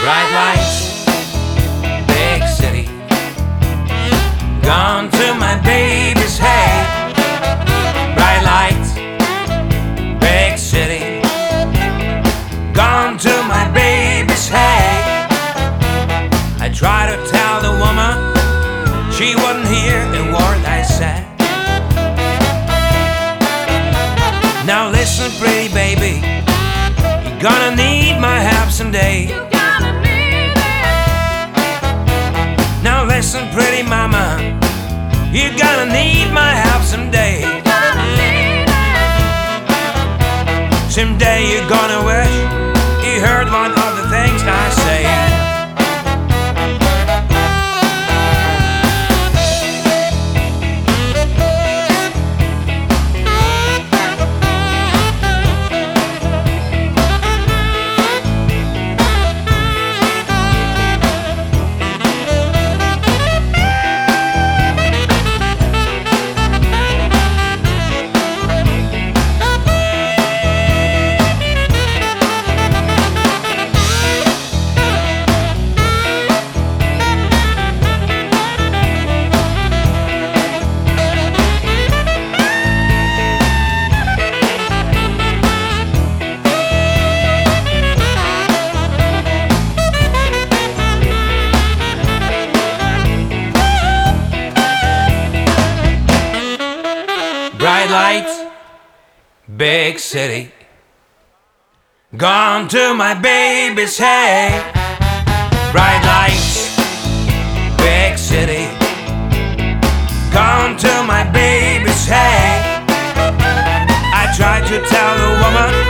Bright lights, big city. Gone to my baby's hay. Bright lights, big city. Gone to my baby's hay. I tried to tell the woman, she wouldn't hear a word I said. Now listen, pretty baby, you're gonna need my help someday. You're gonna need it. Now listen, pretty mama, you're gonna need my help someday. You're gonna need it. Someday you're gonna wish you heard one of the things I say. Bright lights, big city. Gone to my baby's hay. Bright lights, big city. Gone to my baby's hay. I tried to tell the woman,